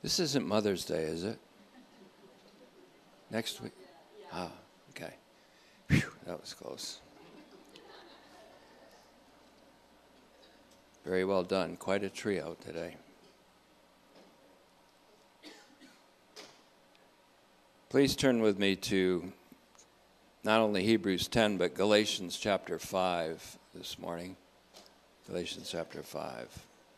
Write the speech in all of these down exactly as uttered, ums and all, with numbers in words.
This isn't Mother's Day, is it? Next week? Ah, okay. Whew, that was close. Very well done. Quite a trio today. Please turn with me to not only Hebrews ten, but Galatians chapter five this morning. Galatians chapter five.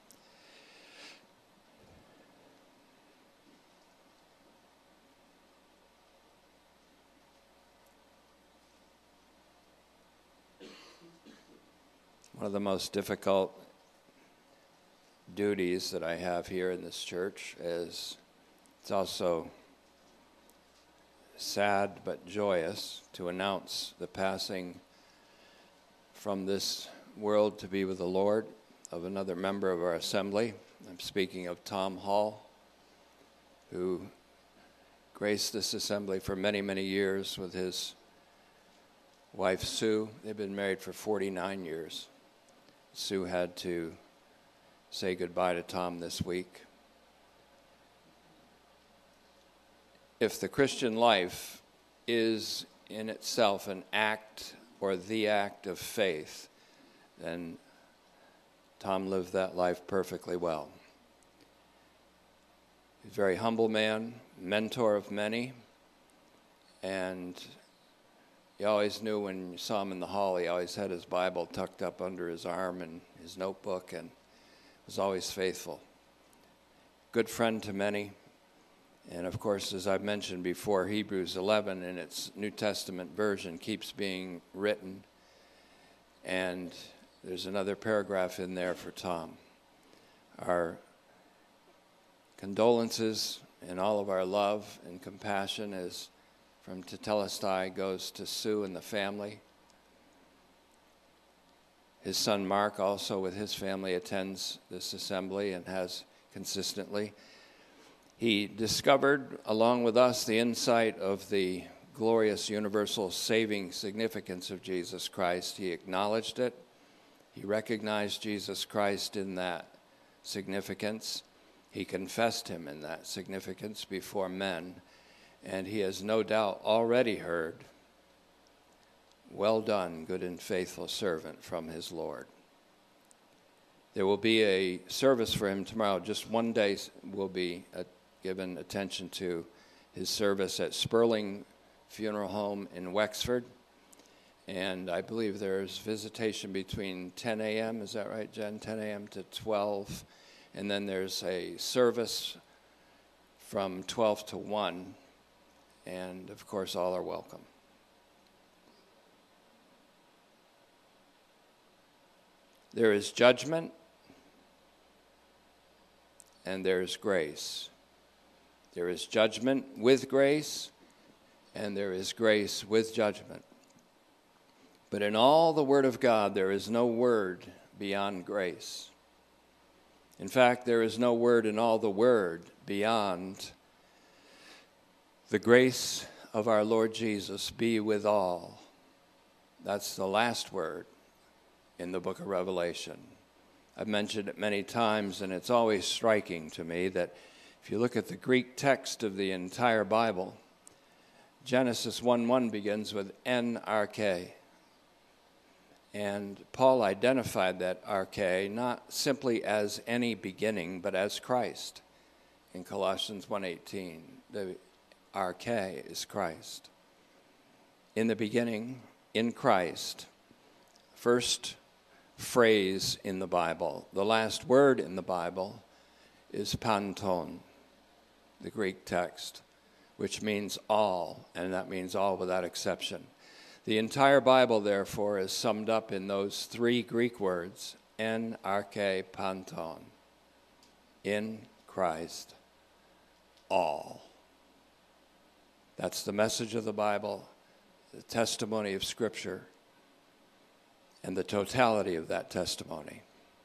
One of the most difficult duties that I have here in this church is it's also sad but joyous to announce the passing from this world to be with the Lord of another member of our assembly. I'm speaking of Tom Hall, who graced this assembly for many, many years with his wife Sue. They've been married for forty-nine years. Sue had to say goodbye to Tom this week. If the Christian life is in itself an act or the act of faith, then Tom lived that life perfectly well. He's a very humble man, mentor of many, and you always knew when you saw him in the hall, he always had his Bible tucked up under his arm and his notebook, and was always faithful. Good friend to many. And of course, as I've mentioned before, Hebrews eleven in its New Testament version keeps being written. And there's another paragraph in there for Tom. Our condolences and all of our love and compassion is from Tetelestai goes to Sue and the family. His son Mark also with his family attends this assembly and has consistently. He discovered, along with us, the insight of the glorious universal saving significance of Jesus Christ. He acknowledged it. He recognized Jesus Christ in that significance. He confessed him in that significance before men. And he has no doubt already heard, "Well done, good and faithful servant," from his Lord. There will be a service for him tomorrow. Just one day will be a, given attention to his service at Sperling Funeral Home in Wexford. And I believe there's visitation between ten a.m., is that right, Jen? ten a.m. to twelve. And then there's a service from twelve to one. And, of course, all are welcome. There is judgment, and there is grace. There is judgment with grace, and there is grace with judgment. But in all the Word of God, there is no word beyond grace. In fact, there is no word in all the Word beyond the grace of our Lord Jesus be with all. That's the last word in the book of Revelation. I've mentioned it many times, and it's always striking to me that if you look at the Greek text of the entire Bible, Genesis one one begins with N arche. And Paul identified that arche not simply as any beginning, but as Christ in Colossians one eighteen. The arche is Christ. In the beginning, in Christ, first phrase in the Bible, the last word in the Bible is panton, the Greek text, which means all, and that means all without exception. The entire Bible, therefore, is summed up in those three Greek words, en arche panton, in Christ, all. That's the message of the Bible, the testimony of Scripture, and the totality of that testimony.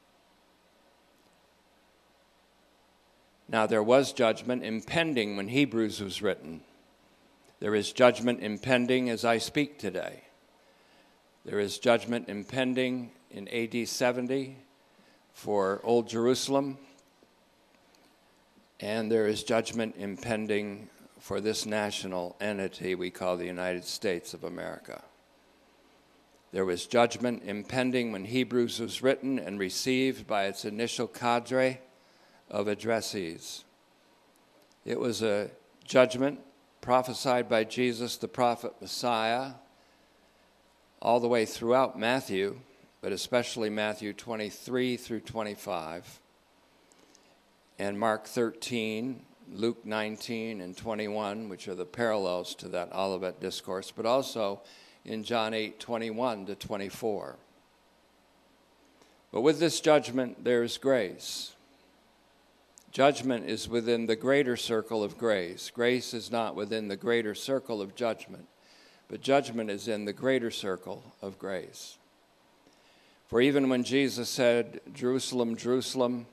Now, there was judgment impending when Hebrews was written. There is judgment impending as I speak today. There is judgment impending in A D seventy for Old Jerusalem. And there is judgment impending for this national entity we call the United States of America. There was judgment impending when Hebrews was written and received by its initial cadre of addressees. It was a judgment prophesied by Jesus, the prophet Messiah, all the way throughout Matthew, but especially Matthew twenty-three through twenty-five, and Mark thirteen, Luke nineteen, and twenty-one, which are the parallels to that Olivet Discourse, but also in John eight, twenty-one to twenty-four. But with this judgment, there is grace. Judgment is within the greater circle of grace. Grace is not within the greater circle of judgment, but judgment is in the greater circle of grace. For even when Jesus said, "Jerusalem, Jerusalem,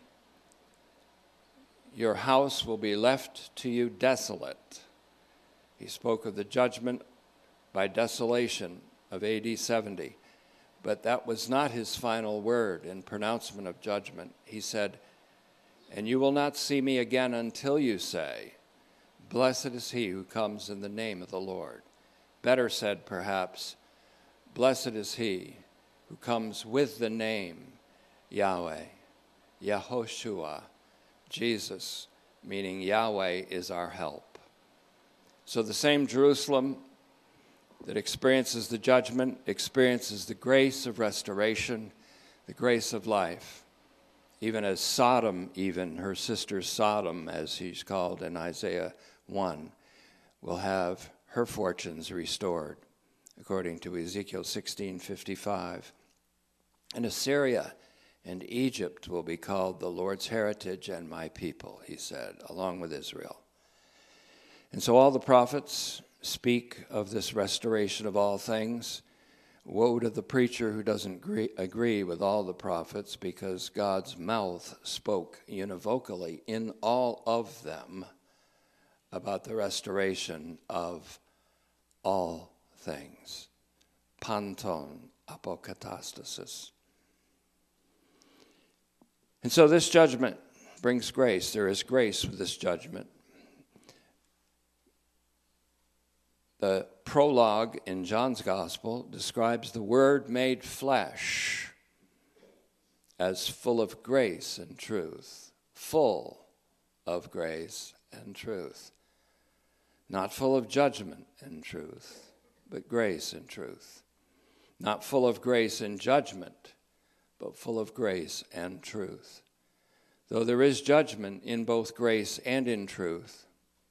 your house will be left to you desolate," he spoke of the judgment by desolation of A D seventy. But that was not his final word in pronouncement of judgment. He said, "And you will not see me again until you say, 'Blessed is he who comes in the name of the Lord.'" Better said, perhaps, "Blessed is he who comes with the name Yahweh, Yehoshua, Jesus," meaning Yahweh is our help. So the same Jerusalem that experiences the judgment experiences the grace of restoration, the grace of life, even as Sodom, even her sister Sodom, as he's called in Isaiah one, will have her fortunes restored, according to Ezekiel sixteen fifty-five. And Assyria and Egypt will be called the Lord's heritage and my people, he said, along with Israel. And so all the prophets speak of this restoration of all things. Woe to the preacher who doesn't agree, agree with all the prophets, because God's mouth spoke univocally in all of them about the restoration of all things. Panton apokatastasis. And so this judgment brings grace. There is grace with this judgment. The prologue in John's Gospel describes the Word made flesh as full of grace and truth. Full of grace and truth. Not full of judgment and truth, but grace and truth. Not full of grace and judgment, but full of grace and truth. Though there is judgment in both grace and in truth,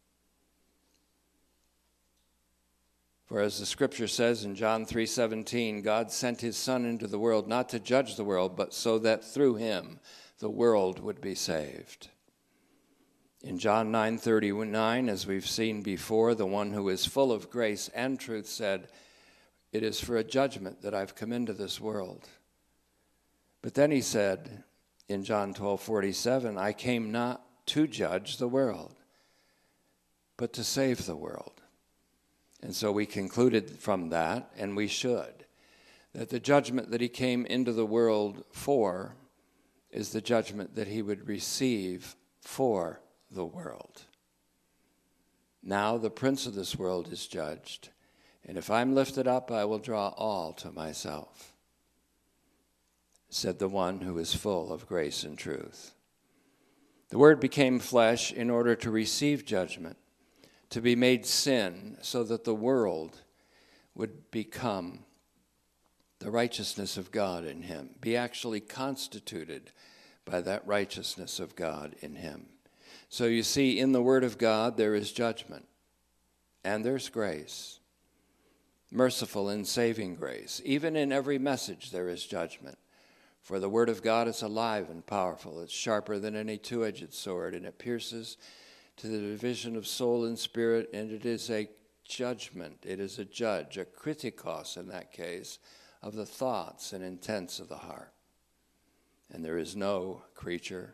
for as the scripture says in John three seventeen, God sent his Son into the world not to judge the world, but so that through him the world would be saved. In John nine thirty-nine, as we've seen before, the one who is full of grace and truth said, "It is for a judgment that I've come into this world." But then he said in John twelve forty-seven, "I came not to judge the world, but to save the world." And so we concluded from that, and we should, that the judgment that he came into the world for is the judgment that he would receive for the world. Now the prince of this world is judged, and if I'm lifted up, I will draw all to myself, said the one who is full of grace and truth. The Word became flesh in order to receive judgment, to be made sin, so that the world would become the righteousness of God in him, be actually constituted by that righteousness of God in him. So you see, in the Word of God, there is judgment, and there's grace, merciful and saving grace. Even in every message, there is judgment. For the Word of God is alive and powerful. It's sharper than any two-edged sword, and it pierces to the division of soul and spirit, and it is a judgment. It is a judge, a kritikos in that case, of the thoughts and intents of the heart. And there is no creature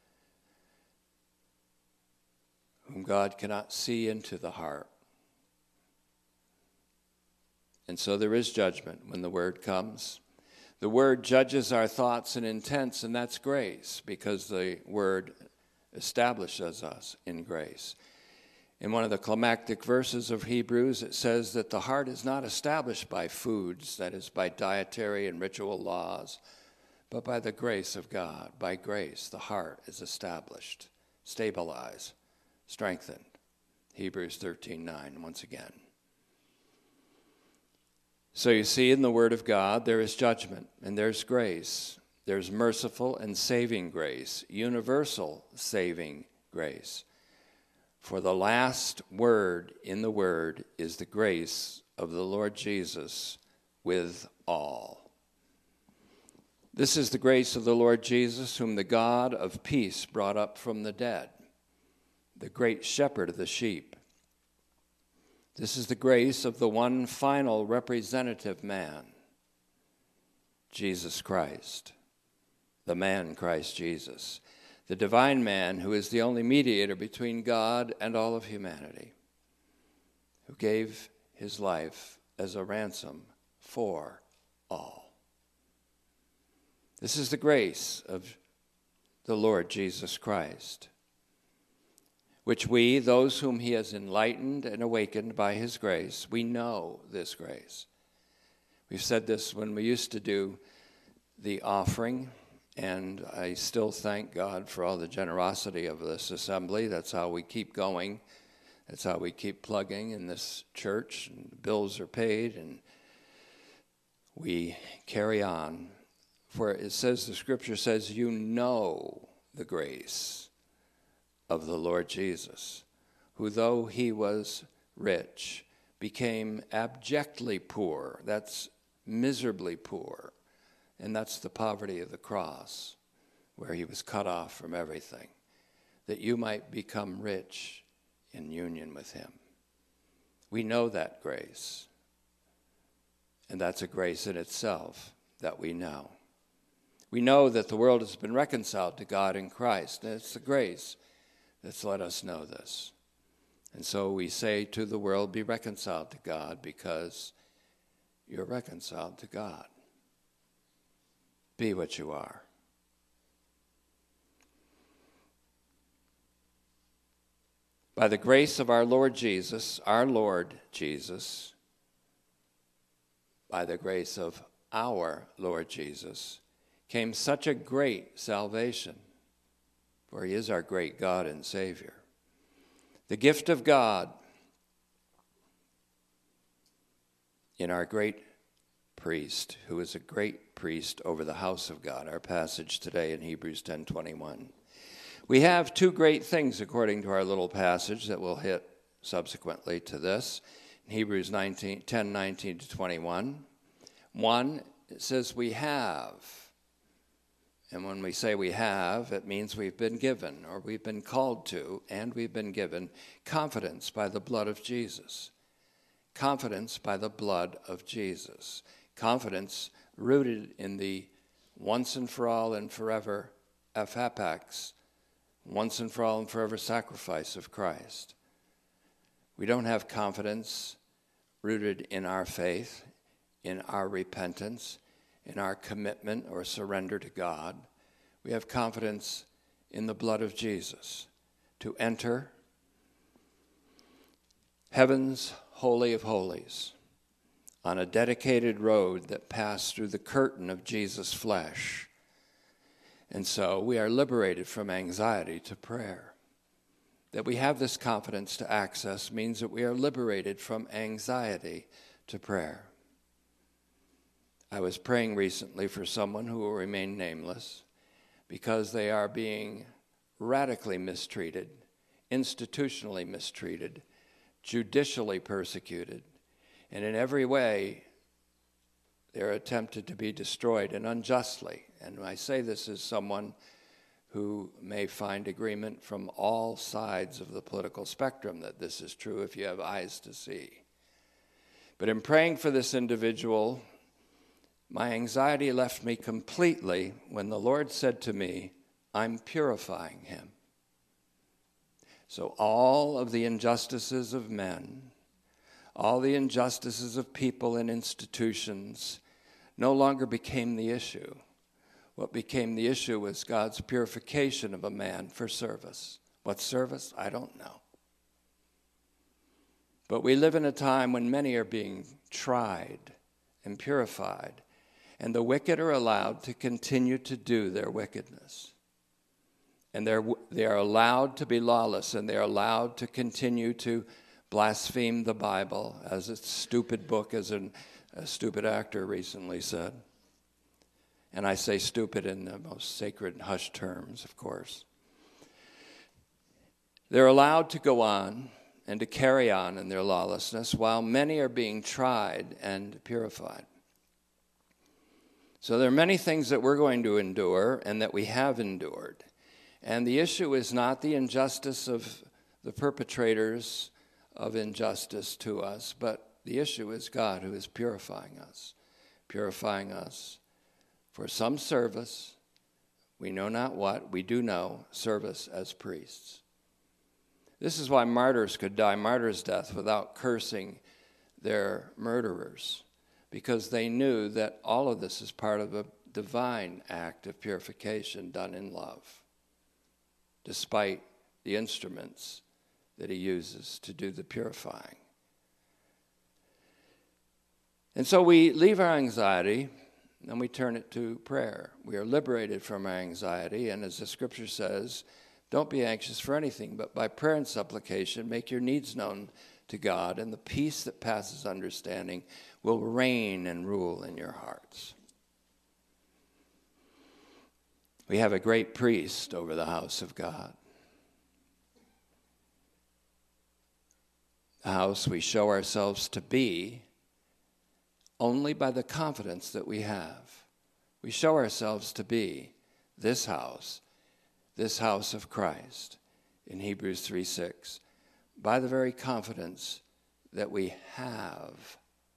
whom God cannot see into the heart. And so there is judgment when the Word comes. The Word judges our thoughts and intents, and that's grace, because the Word establishes us in grace. In one of the climactic verses of Hebrews, it says that the heart is not established by foods, that is, by dietary and ritual laws, but by the grace of God. By grace, the heart is established, stabilized, strengthened. Hebrews thirteen nine, once again. So you see, in the Word of God, there is judgment and there's grace. There's merciful and saving grace, universal saving grace. For the last word in the Word is the grace of the Lord Jesus with all. This is the grace of the Lord Jesus, whom the God of peace brought up from the dead, the great shepherd of the sheep. This is the grace of the one final representative man, Jesus Christ, the man Christ Jesus, the divine man who is the only mediator between God and all of humanity, who gave his life as a ransom for all. This is the grace of the Lord Jesus Christ, which we, those whom he has enlightened and awakened by his grace, we know this grace. We've said this when we used to do the offering, and I still thank God for all the generosity of this assembly. That's how we keep going. That's how we keep plugging in this church, and bills are paid, and we carry on. For it says, the scripture says, you know the grace of the Lord Jesus, who though he was rich, became abjectly poor. That's miserably poor. And that's the poverty of the cross, where he was cut off from everything, that you might become rich in union with him. We know that grace. And that's a grace in itself that we know. We know that the world has been reconciled to God in Christ, and it's the grace that's let us know this. And so we say to the world, be reconciled to God, because you're reconciled to God. Be what you are. By the grace of our Lord Jesus, our Lord Jesus, by the grace of our Lord Jesus, came such a great salvation, for he is our great God and Savior. The gift of God in our great priest, who is a great priest over the house of God, our passage today in Hebrews ten twenty-one. We have two great things according to our little passage that we'll hit subsequently to this, in Hebrews ten nineteen to twenty-one. One, it says we have. And when we say we have, it means we've been given, or we've been called to, and we've been given confidence by the blood of Jesus. Confidence by the blood of Jesus. Confidence rooted in the once and for all and forever aphapax, once and for all and forever sacrifice of Christ. We don't have confidence rooted in our faith, in our repentance, in our commitment or surrender to God. We have confidence in the blood of Jesus to enter heaven's holy of holies on a dedicated road that passed through the curtain of Jesus' flesh. And so we are liberated from anxiety to prayer. That we have this confidence to access means that we are liberated from anxiety to prayer. I was praying recently for someone who will remain nameless because they are being radically mistreated, institutionally mistreated, judicially persecuted, and in every way they're attempted to be destroyed, and unjustly. And I say this as someone who may find agreement from all sides of the political spectrum that this is true if you have eyes to see. But in praying for this individual, my anxiety left me completely when the Lord said to me, I'm purifying him. So all of the injustices of men, all the injustices of people and institutions no longer became the issue. What became the issue was God's purification of a man for service. What service? I don't know. But we live in a time when many are being tried and purified, and the wicked are allowed to continue to do their wickedness. And they're, they are allowed to be lawless, and they are allowed to continue to blaspheme the Bible, as a stupid book, as an, a stupid actor recently said. And I say stupid in the most sacred and hushed terms, of course. They're allowed to go on and to carry on in their lawlessness, while many are being tried and purified. So there are many things that we're going to endure and that we have endured. And the issue is not the injustice of the perpetrators of injustice to us, but the issue is God who is purifying us, purifying us for some service. We know not what, we do know service as priests. This is why martyrs could die martyr's death without cursing their murderers, because they knew that all of this is part of a divine act of purification done in love, despite the instruments that he uses to do the purifying. And so we leave our anxiety and we turn it to prayer. We are liberated from our anxiety, and as the scripture says, don't be anxious for anything, but by prayer and supplication, make your needs known to God, and the peace that passes understanding will reign and rule in your hearts. We have a great priest over the house of God. The house we show ourselves to be only by the confidence that we have. We show ourselves to be this house, this house of Christ, in Hebrews three six, by the very confidence that we have.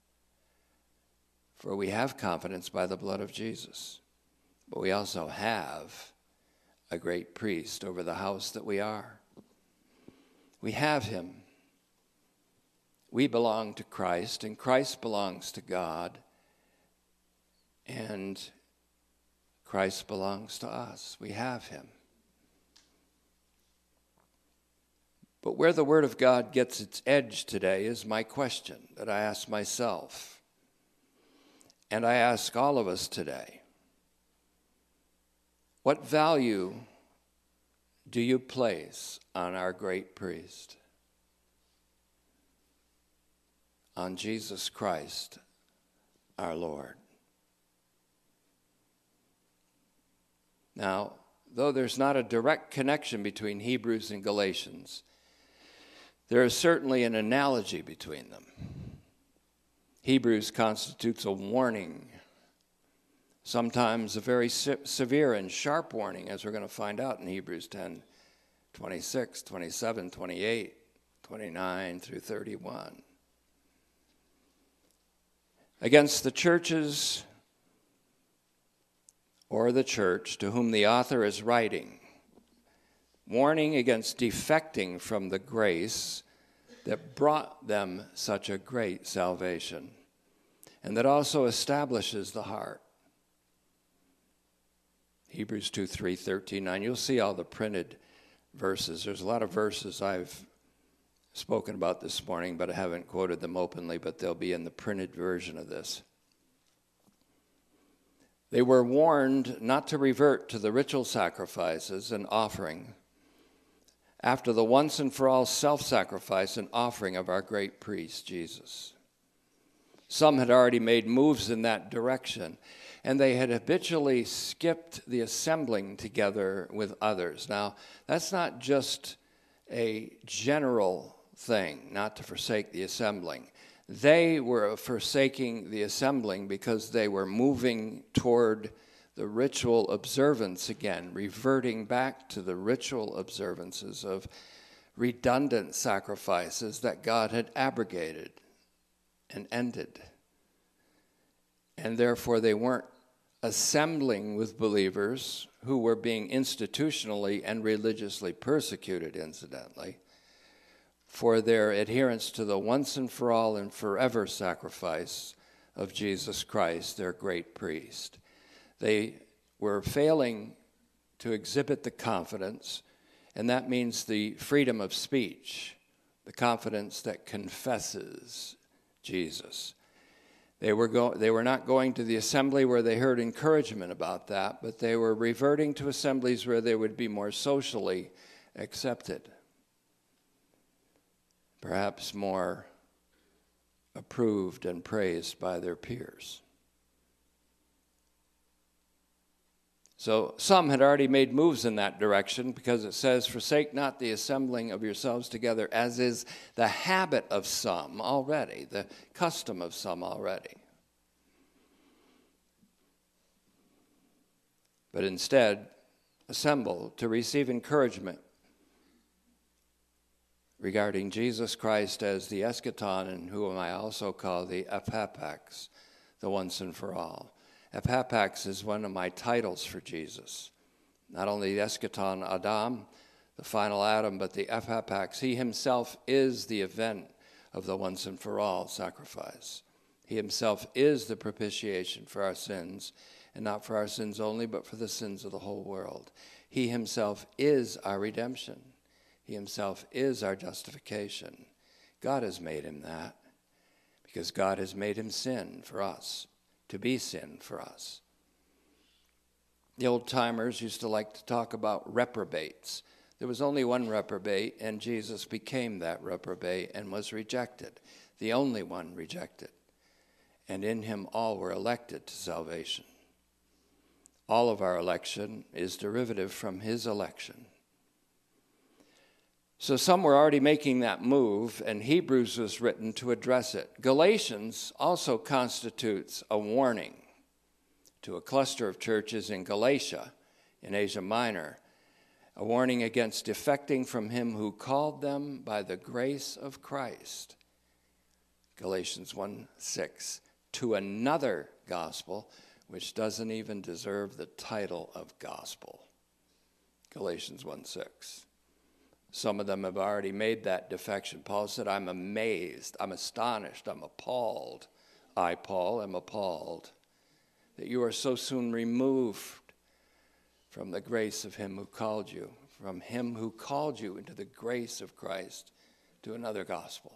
For we have confidence by the blood of Jesus, but we also have a great priest over the house that we are. We have him. We belong to Christ, and Christ belongs to God, and Christ belongs to us. We have him. But where the Word of God gets its edge today is my question that I ask myself, and I ask all of us today. What value do you place on our great priest? On Jesus Christ, our Lord. Now, though there's not a direct connection between Hebrews and Galatians, there is certainly an analogy between them. Hebrews constitutes a warning, sometimes a very se- severe and sharp warning, as we're going to find out in Hebrews ten, twenty-six, twenty-seven, twenty-eight, twenty-nine through thirty-one. Against the churches or the church to whom the author is writing, warning against defecting from the grace that brought them such a great salvation, and that also establishes the heart. Hebrews two, three, thirteen, nine. You'll see all the printed verses. There's a lot of verses I've spoken about this morning, but I haven't quoted them openly, but they'll be in the printed version of this. They were warned not to revert to the ritual sacrifices and offering after the once and for all self-sacrifice and offering of our great priest, Jesus. Some had already made moves in that direction, and they had habitually skipped the assembling together with others. Now, that's not just a general thing, not to forsake the assembling. They were forsaking the assembling because they were moving toward the ritual observance again, reverting back to the ritual observances of redundant sacrifices that God had abrogated and ended. And therefore they weren't assembling with believers who were being institutionally and religiously persecuted, incidentally, for their adherence to the once and for all and forever sacrifice of Jesus Christ, their great priest. They were failing to exhibit the confidence, and that means the freedom of speech, the confidence that confesses Jesus. They were, go- they were not going to the assembly where they heard encouragement about that, but they were reverting to assemblies where they would be more socially accepted, perhaps more approved and praised by their peers. So some had already made moves in that direction, because it says, forsake not the assembling of yourselves together, as is the habit of some already, the custom of some already. But instead, assemble to receive encouragement regarding Jesus Christ as the eschaton, and whom I also call the ephapax, the once and for all. Ephapax is one of my titles for Jesus. Not only the eschaton Adam, the final Adam, but the ephapax. He himself is the event of the once and for all sacrifice. He himself is the propitiation for our sins, and not for our sins only, but for the sins of the whole world. He himself is our redemption. He himself is our justification. God has made him that, because God has made him sin for us, to be sin for us. The old-timers used to like to talk about reprobates. There was only one reprobate, and Jesus became that reprobate and was rejected, the only one rejected. And in him all were elected to salvation. All of our election is derivative from his election. So some were already making that move, and Hebrews was written to address it. Galatians also constitutes a warning to a cluster of churches in Galatia, in Asia Minor, a warning against defecting from him who called them by the grace of Christ. Galatians one six, to another gospel, which doesn't even deserve the title of gospel. Galatians one six. Some of them have already made that defection. Paul said, I'm amazed, I'm astonished, I'm appalled. I, Paul, am appalled that you are so soon removed from the grace of him who called you, from him who called you into the grace of Christ, to another gospel.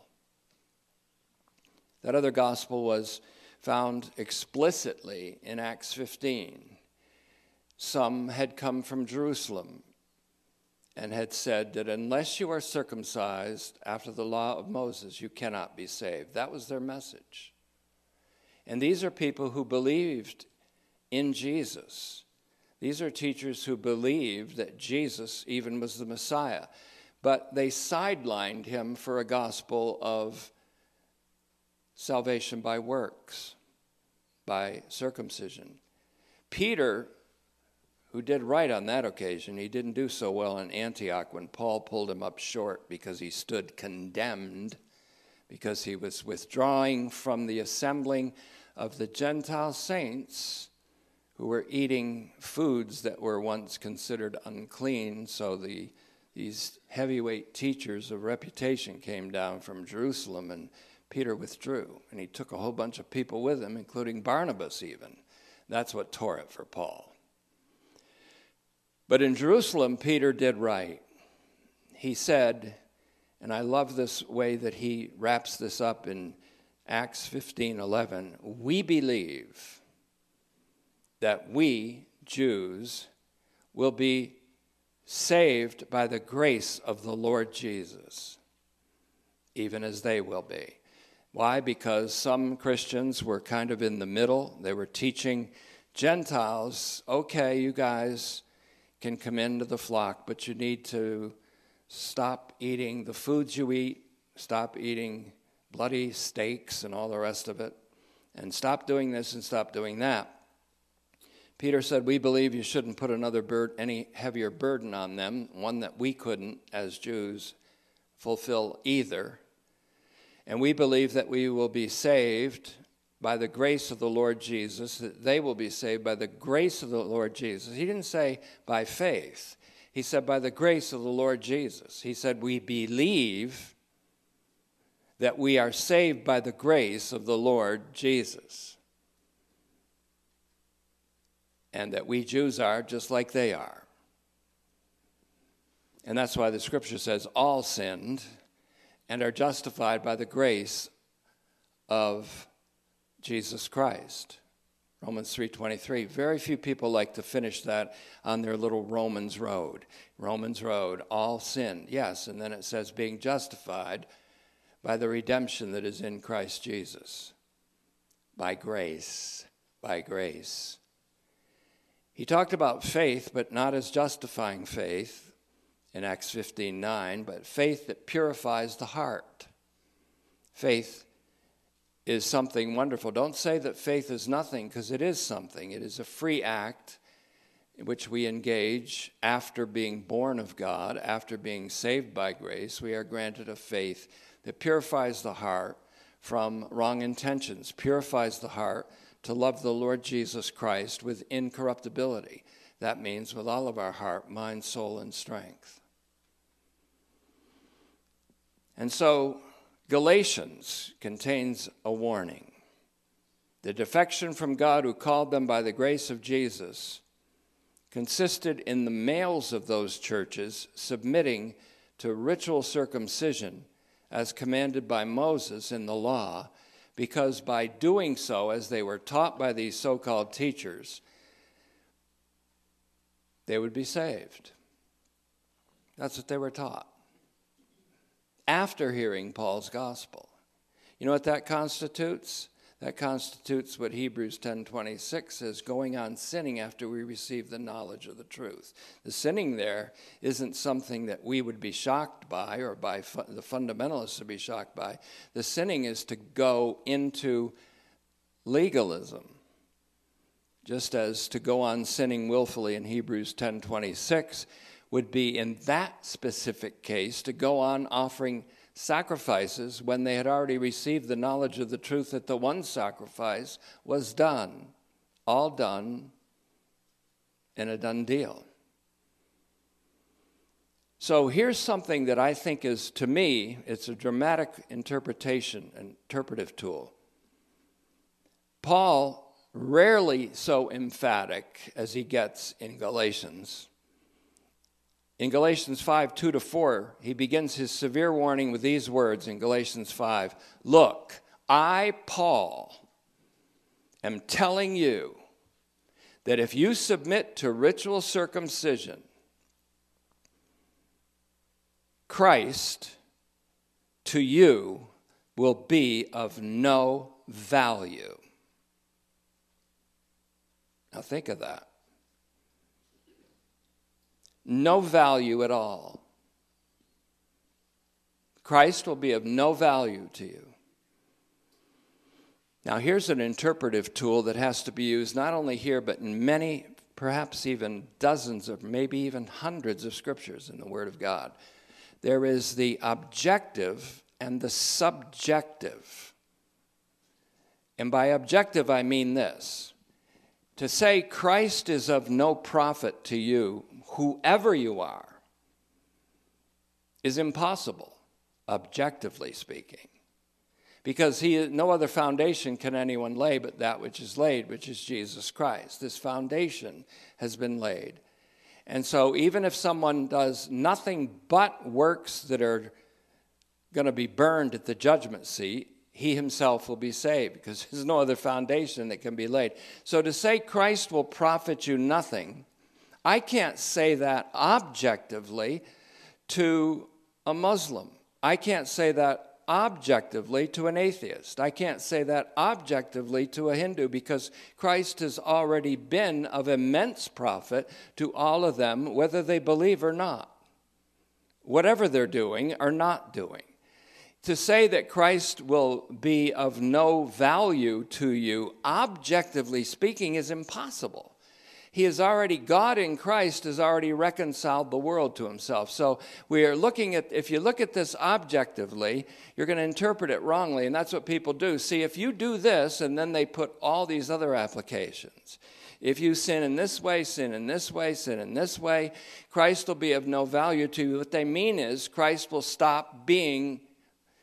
That other gospel was found explicitly in Acts fifteen. Some had come from Jerusalem and had said that unless you are circumcised after the law of Moses, you cannot be saved. That was their message. And these are people who believed in Jesus. These are teachers who believed that Jesus even was the Messiah. But they sidelined him for a gospel of salvation by works, by circumcision. Peter, who did right on that occasion, he didn't do so well in Antioch when Paul pulled him up short because he stood condemned, because he was withdrawing from the assembling of the Gentile saints who were eating foods that were once considered unclean. So the these heavyweight teachers of reputation came down from Jerusalem, and Peter withdrew, and he took a whole bunch of people with him, including Barnabas even. That's what tore it for Paul. But in Jerusalem, Peter did right. He said, and I love this way that he wraps this up in Acts fifteen eleven, we believe that we, Jews, will be saved by the grace of the Lord Jesus, even as they will be. Why? Because some Christians were kind of in the middle. They were teaching Gentiles, okay, you guys can come into the flock, but you need to stop eating the foods you eat, stop eating bloody steaks and all the rest of it, and stop doing this and stop doing that. Peter said, we believe you shouldn't put another bur- any heavier burden on them, one that we couldn't, as Jews, fulfill either. And we believe that we will be saved by the grace of the Lord Jesus, that they will be saved by the grace of the Lord Jesus. He didn't say by faith. He said by the grace of the Lord Jesus. He said we believe that we are saved by the grace of the Lord Jesus. and that we Jews are just like they are. And that's why the scripture says all sinned and are justified by the grace of Jesus Christ. Romans three twenty-three. Very few people like to finish that on their little Romans road. Romans road, all sinned. Yes, and then it says being justified by the redemption that is in Christ Jesus. By grace, by grace. He talked about faith, but not as justifying faith in Acts fifteen nine, but faith that purifies the heart. Faith is something wonderful. Don't say that faith is nothing, because it is something. It is a free act in which we engage after being born of God, after being saved by grace. We are granted a faith that purifies the heart from wrong intentions, purifies the heart to love the Lord Jesus Christ with incorruptibility. That means with all of our heart, mind, soul, and strength. And so Galatians contains a warning. The defection from God who called them by the grace of Jesus consisted in the males of those churches submitting to ritual circumcision as commanded by Moses in the law, because by doing so, as they were taught by these so-called teachers, they would be saved. That's what they were taught after hearing Paul's gospel. You know what that constitutes? That constitutes what Hebrews ten twenty-six says, going on sinning after we receive the knowledge of the truth. The sinning there isn't something that we would be shocked by, or by fu- the fundamentalists would be shocked by. The sinning is to go into legalism, just as to go on sinning willfully in Hebrews ten twenty-six would be, in that specific case, to go on offering sacrifices when they had already received the knowledge of the truth that the one sacrifice was done, all done in a done deal. So here's something that I think is, to me, it's a dramatic interpretation, an interpretive tool. Paul, rarely so emphatic as he gets in Galatians. In Galatians five, two to four, he begins his severe warning with these words in Galatians five. Look, I, Paul, am telling you that if you submit to ritual circumcision, Christ to you will be of no value. Now think of that. No value at all. Christ will be of no value to you. Now here's an interpretive tool that has to be used not only here, but in many, perhaps even dozens of, maybe even hundreds of scriptures in the Word of God. There is the objective and the subjective. And by objective, I mean this. To say Christ is of no profit to you, whoever you are, is impossible, objectively speaking. Because he, no other foundation can anyone lay but that which is laid, which is Jesus Christ. This foundation has been laid. And so even if someone does nothing but works that are going to be burned at the judgment seat, he himself will be saved, because there's no other foundation that can be laid. So to say Christ will profit you nothing, I can't say that objectively to a Muslim. I can't say that objectively to an atheist. I can't say that objectively to a Hindu, because Christ has already been of immense profit to all of them, whether they believe or not, whatever they're doing or not doing. To say that Christ will be of no value to you, objectively speaking, is impossible. He has already, God in Christ has already reconciled the world to himself. So we are looking at, if you look at this objectively, you're going to interpret it wrongly, and that's what people do. See, if you do this, and then they put all these other applications. If you sin in this way, sin in this way, sin in this way, Christ will be of no value to you. What they mean is Christ will stop being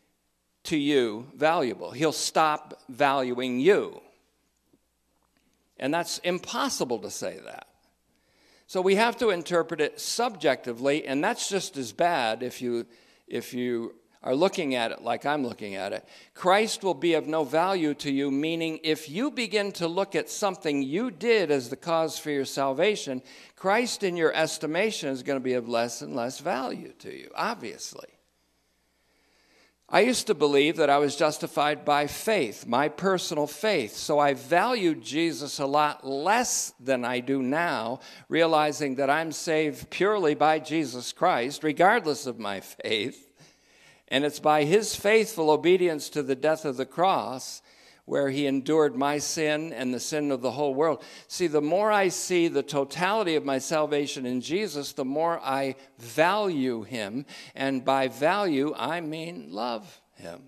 to you valuable. He'll stop valuing you. And that's impossible to say that. So we have to interpret it subjectively, and that's just as bad if you, if you are looking at it like I'm looking at it. Christ will be of no value to you, meaning if you begin to look at something you did as the cause for your salvation, Christ in your estimation is going to be of less and less value to you, obviously. I used to believe that I was justified by faith, my personal faith, so I valued Jesus a lot less than I do now, realizing that I'm saved purely by Jesus Christ, regardless of my faith. And it's by his faithful obedience to the death of the cross where he endured my sin and the sin of the whole world. See, the more I see the totality of my salvation in Jesus, the more I value him. And by value, I mean love him.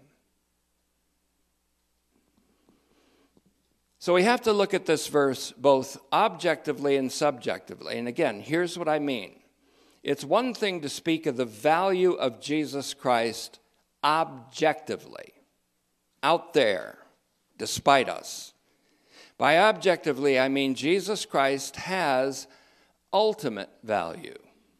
So we have to look at this verse both objectively and subjectively. And again, here's what I mean. It's one thing to speak of the value of Jesus Christ objectively, out there, despite us. By objectively, I mean Jesus Christ has ultimate value.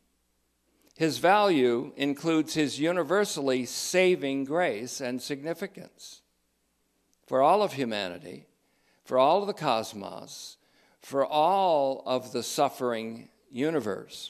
His value includes his universally saving grace and significance for all of humanity, for all of the cosmos, for all of the suffering universe.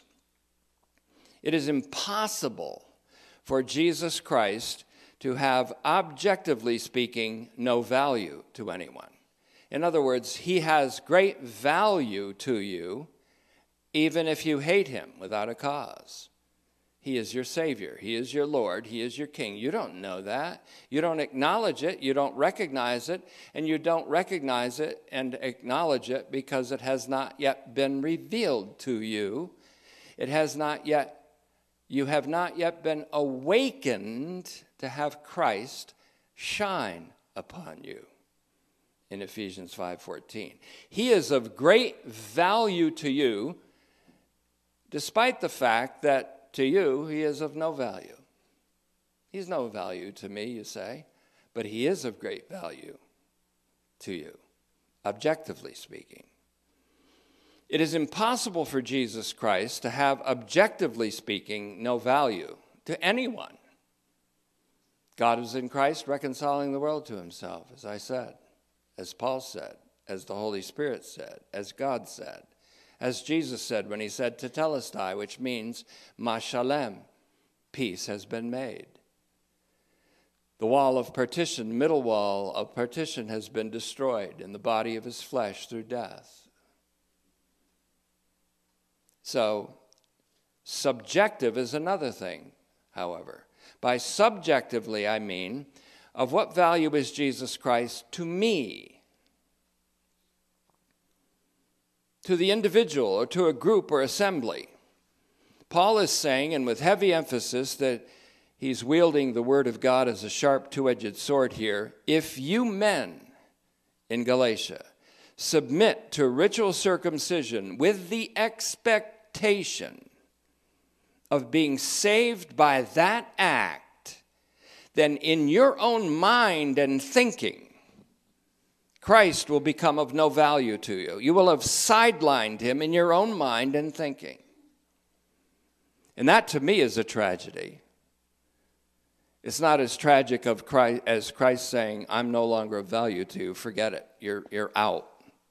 It is impossible for Jesus Christ to have, objectively speaking, no value to anyone. In other words, he has great value to you, even if you hate him without a cause. He is your Savior. He is your Lord. He is your King. You don't know that. You don't acknowledge it. You don't recognize it. And you don't recognize it and acknowledge it because it has not yet been revealed to you. It has not yet You have not yet been awakened to have Christ shine upon you in Ephesians five fourteen. He is of great value to you, despite the fact that to you he is of no value. He's no value to me, you say, but he is of great value to you, objectively speaking. It is impossible for Jesus Christ to have, objectively speaking, no value to anyone. God is in Christ reconciling the world to himself, as I said, as Paul said, as the Holy Spirit said, as God said, as Jesus said when he said tetelestai, which means mashalem, peace has been made. The wall of partition, middle wall of partition has been destroyed in the body of his flesh through death. So, subjective is another thing, however. By subjectively, I mean, of what value is Jesus Christ to me? To the individual or to a group or assembly. Paul is saying, and with heavy emphasis, that he's wielding the word of God as a sharp two-edged sword here. If you men in Galatia submit to ritual circumcision with the expectation of being saved by that act, then in your own mind and thinking, Christ will become of no value to you. You will have sidelined him in your own mind and thinking. And that to me is a tragedy. It's not as tragic of Christ, as Christ saying, I'm no longer of value to you. Forget it. You're, you're out.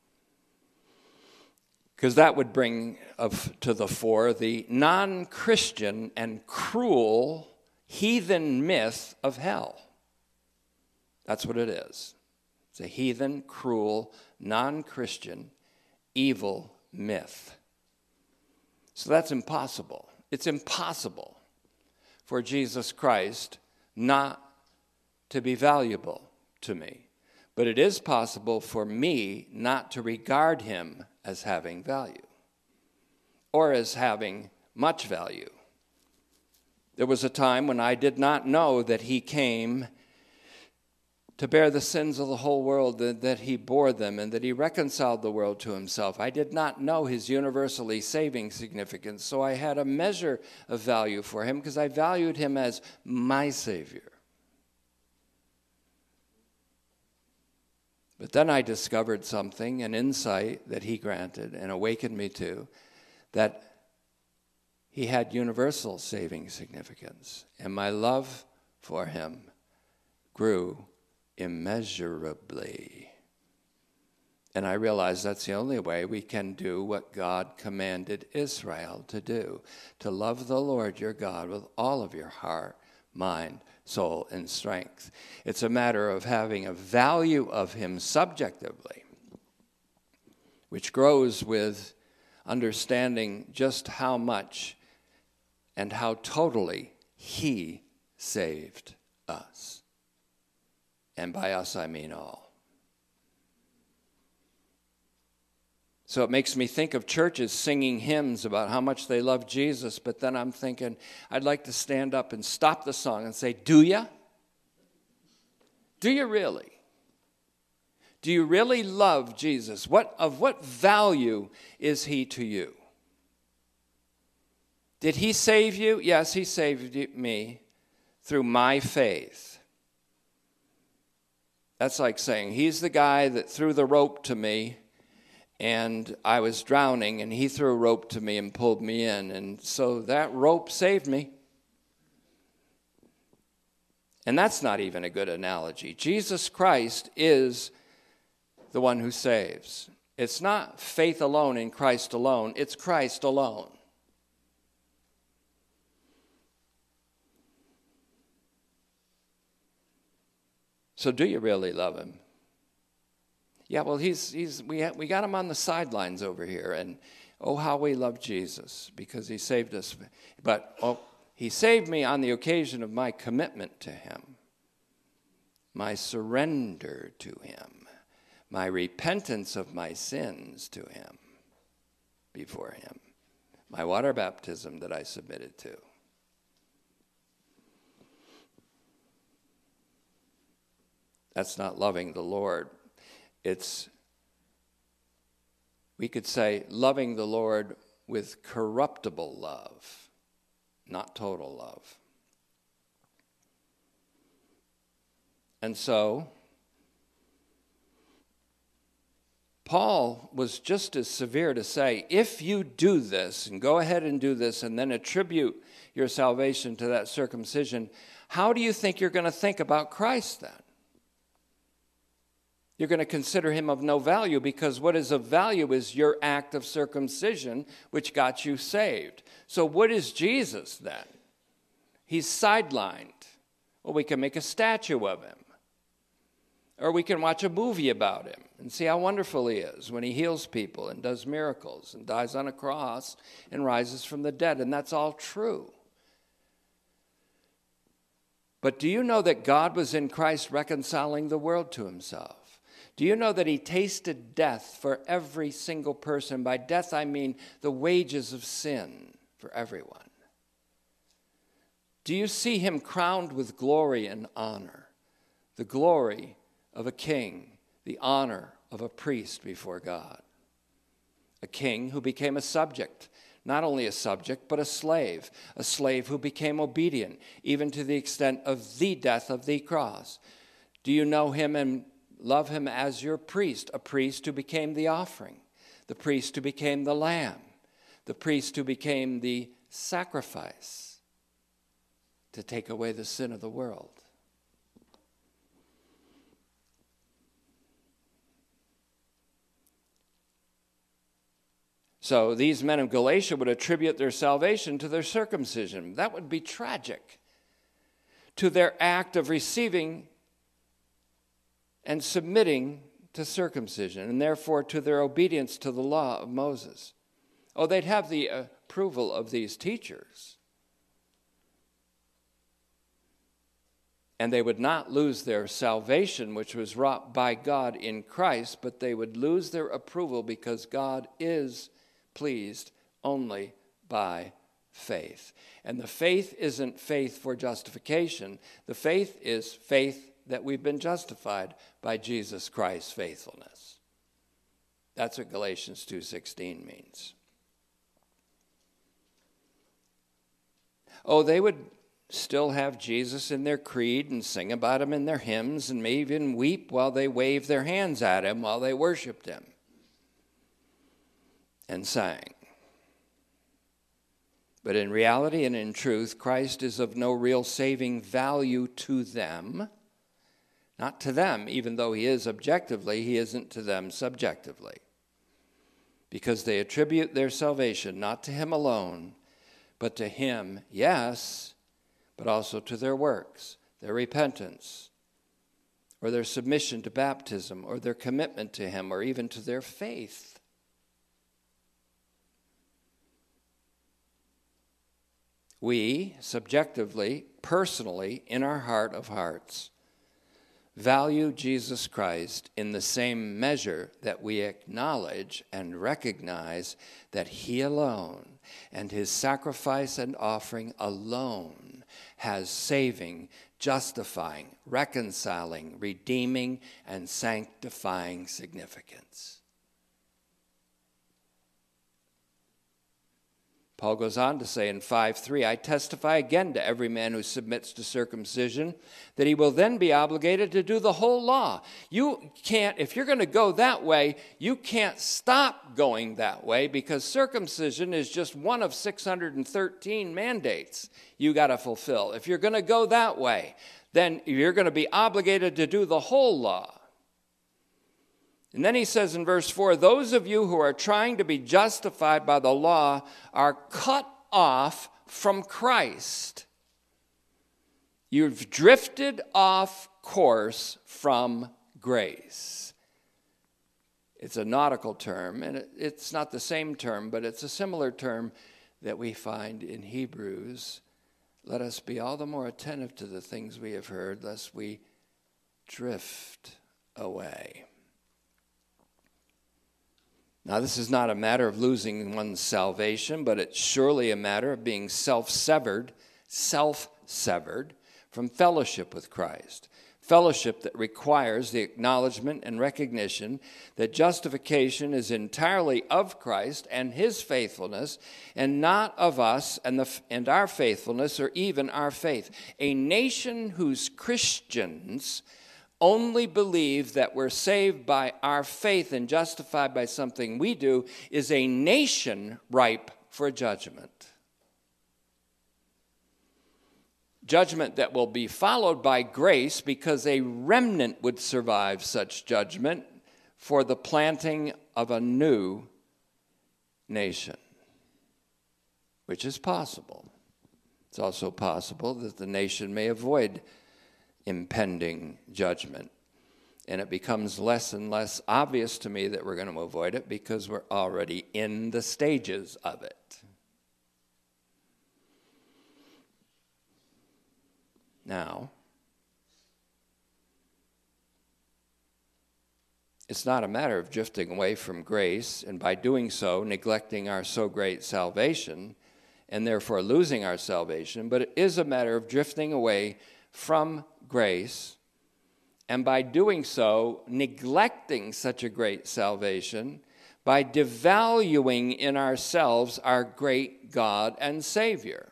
Because that would bring of, to the fore the non-Christian and cruel heathen myth of hell. That's what it is. It's a heathen, cruel, non-Christian, evil myth. So that's impossible. It's impossible for Jesus Christ not to be valuable to me. But it is possible for me not to regard him as having value or as having much value. There was a time when I did not know that he came to bear the sins of the whole world, that, that he bore them and that he reconciled the world to himself. I did not know his universally saving significance, so I had a measure of value for him because I valued him as my Savior. But then I discovered something, an insight that he granted and awakened me to, that he had universal saving significance. And my love for him grew immeasurably. And I realized that's the only way we can do what God commanded Israel to do, to love the Lord your God with all of your heart, mind, soul, and strength. It's a matter of having a value of him subjectively, which grows with understanding just how much and how totally he saved us. And by us, I mean all. So it makes me think of churches singing hymns about how much they love Jesus, but then I'm thinking, I'd like to stand up and stop the song and say, do ya? Do you really? Do you really love Jesus? What, of what value is he to you? Did he save you? Yes, he saved me through my faith. That's like saying, he's the guy that threw the rope to me, and I was drowning, and he threw a rope to me and pulled me in. And so that rope saved me. And that's not even a good analogy. Jesus Christ is the one who saves. It's not faith alone in Christ alone. It's Christ alone. So do you really love him? Yeah, well, he's he's we ha- we got him on the sidelines over here, and oh, how we love Jesus because he saved us. But oh, he saved me on the occasion of my commitment to him, my surrender to him, my repentance of my sins to him, before him, my water baptism that I submitted to. That's not loving the Lord. It's, we could say, loving the Lord with corruptible love, not total love. And so, Paul was just as severe to say, if you do this, and go ahead and do this, and then attribute your salvation to that circumcision, how do you think you're going to think about Christ then? You're going to consider him of no value because what is of value is your act of circumcision, which got you saved. So what is Jesus then? He's sidelined. Well, we can make a statue of him. Or we can watch a movie about him and see how wonderful he is when he heals people and does miracles and dies on a cross and rises from the dead. And that's all true. But do you know that God was in Christ reconciling the world to himself? Do you know that he tasted death for every single person? By death, I mean the wages of sin for everyone. Do you see him crowned with glory and honor? The glory of a king, the honor of a priest before God. A king who became a subject, not only a subject, but a slave. A slave who became obedient, even to the extent of the death of the cross. Do you know him and love him as your priest, a priest who became the offering, the priest who became the lamb, the priest who became the sacrifice to take away the sin of the world? So these men of Galatia would attribute their salvation to their circumcision. That would be tragic. To their act of receiving and submitting to circumcision, and therefore to their obedience to the law of Moses. Oh, they'd have the approval of these teachers. And they would not lose their salvation, which was wrought by God in Christ, but they would lose their approval because God is pleased only by faith. And the faith isn't faith for justification. The faith is faith that we've been justified by Jesus Christ's faithfulness. That's what Galatians two sixteen means. Oh, they would still have Jesus in their creed and sing about him in their hymns and may even weep while they wave their hands at him while they worshiped him and sang. But in reality and in truth, Christ is of no real saving value to them. Not to them, even though he is objectively, he isn't to them subjectively. Because they attribute their salvation not to him alone, but to him, yes, but also to their works, their repentance, or their submission to baptism, or their commitment to him, or even to their faith. We, subjectively, personally, in our heart of hearts, value Jesus Christ in the same measure that we acknowledge and recognize that he alone and his sacrifice and offering alone has saving, justifying, reconciling, redeeming, and sanctifying significance. Paul goes on to say in five three, I testify again to every man who submits to circumcision that he will then be obligated to do the whole law. You can't, if you're going to go that way, you can't stop going that way because circumcision is just one of six hundred thirteen mandates you got to fulfill. If you're going to go that way, then you're going to be obligated to do the whole law. And then he says in verse four, those of you who are trying to be justified by the law are cut off from Christ. You've drifted off course from grace. It's a nautical term, and it, it's not the same term, but it's a similar term that we find in Hebrews. Let us be all the more attentive to the things we have heard, lest we drift away. Now, this is not a matter of losing one's salvation, but it's surely a matter of being self-severed, self-severed from fellowship with Christ. Fellowship that requires the acknowledgement and recognition that justification is entirely of Christ and his faithfulness, and not of us and, the, and our faithfulness or even our faith. A nation whose Christians only believe that we're saved by our faith and justified by something we do is a nation ripe for judgment. Judgment that will be followed by grace because a remnant would survive such judgment for the planting of a new nation, which is possible. It's also possible that the nation may avoid impending judgment. And it becomes less and less obvious to me that we're going to avoid it because we're already in the stages of it. Now, it's not a matter of drifting away from grace and by doing so neglecting our so great salvation and therefore losing our salvation, but it is a matter of drifting away from grace, and by doing so, neglecting such a great salvation, by devaluing in ourselves our great God and Savior.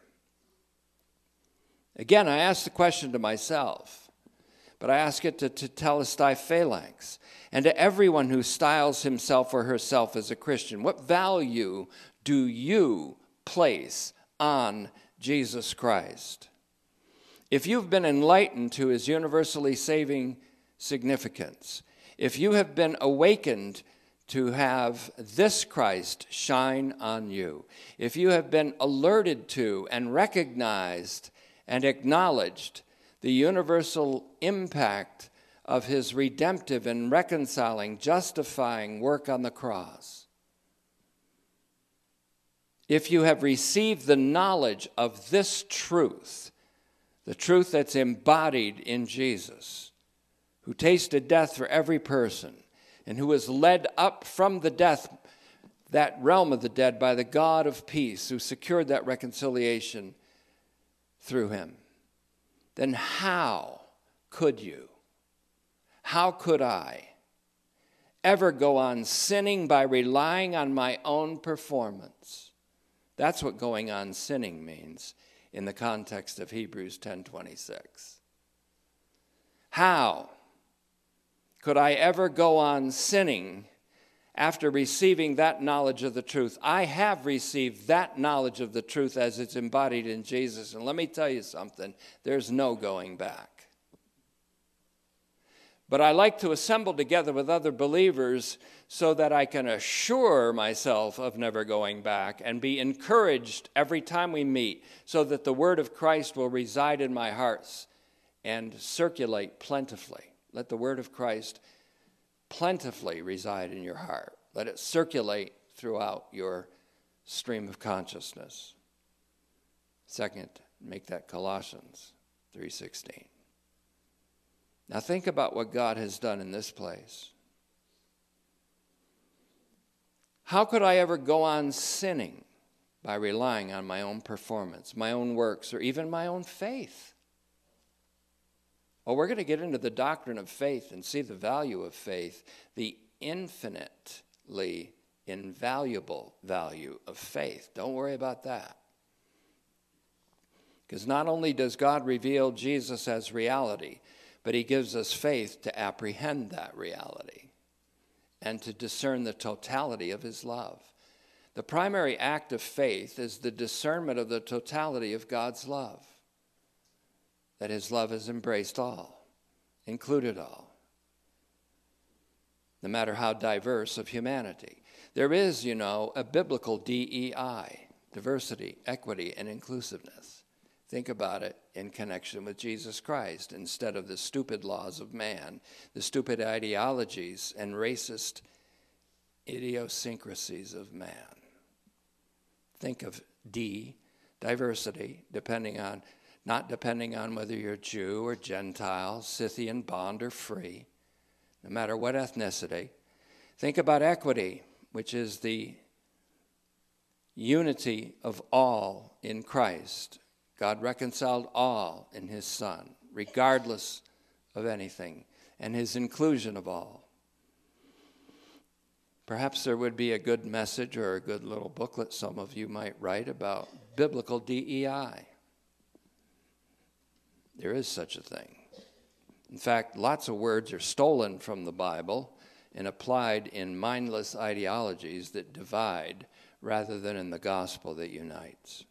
Again, I ask the question to myself, but I ask it to, to Telestai Phalanx, and to everyone who styles himself or herself as a Christian. What value do you place on Jesus Christ? If you've been enlightened to his universally saving significance, if you have been awakened to have this Christ shine on you, if you have been alerted to and recognized and acknowledged the universal impact of his redemptive and reconciling, justifying work on the cross, if you have received the knowledge of this truth, the truth that's embodied in Jesus, who tasted death for every person, and who was led up from the death, that realm of the dead, by the God of peace, who secured that reconciliation through him, then how could you, how could I ever go on sinning by relying on my own performance? That's what going on sinning means. in the context of Hebrews ten twenty-six. How could I ever go on sinning after receiving that knowledge of the truth? I have received that knowledge of the truth as it's embodied in Jesus. And let me tell you something, there's no going back. But I like to assemble together with other believers so that I can assure myself of never going back and be encouraged every time we meet so that the word of Christ will reside in my hearts and circulate plentifully. Let the word of Christ plentifully reside in your heart. Let it circulate throughout your stream of consciousness. Second, make that Colossians three sixteen. Now think about what God has done in this place. How could I ever go on sinning by relying on my own performance, my own works, or even my own faith? Well, we're going to get into the doctrine of faith and see the value of faith, the infinitely invaluable value of faith. Don't worry about that. Because not only does God reveal Jesus as reality, but he gives us faith to apprehend that reality and to discern the totality of his love. The primary act of faith is the discernment of the totality of God's love, that his love has embraced all, included all, no matter how diverse of humanity. There is, you know, a biblical D E I, diversity, equity, and inclusiveness. Think about it in connection with Jesus Christ instead of the stupid laws of man, the stupid ideologies and racist idiosyncrasies of man. Think of D, diversity, depending on, not depending on whether you're Jew or Gentile, Scythian, bond, or free, no matter what ethnicity. Think about equity, which is the unity of all in Christ. God reconciled all in his Son, regardless of anything, and his inclusion of all. Perhaps there would be a good message or a good little booklet some of you might write about biblical D E I. There is such a thing. In fact, lots of words are stolen from the Bible and applied in mindless ideologies that divide rather than in the gospel that unites.